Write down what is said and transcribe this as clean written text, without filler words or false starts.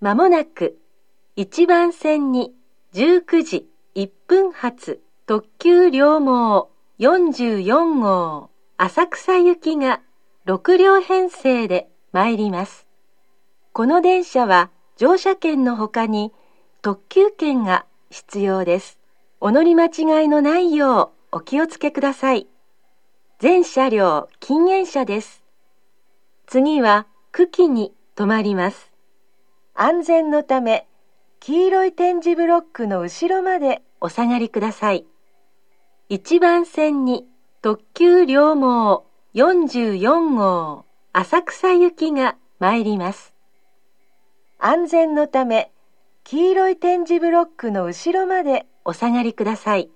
まもなく1番線に19時1分発特急両毛44号浅草行きが6両編成で参ります。この電車は乗車券のほかに特急券が必要です。お乗り間違いのないようお気をつけください。全車両禁煙車です。次は久喜に止まります。安全のため黄色い点字ブロックの後ろまでお下がりください。1番線に特急両毛44号浅草行きが参ります。安全のため黄色い点字ブロックの後ろまでお下がりください。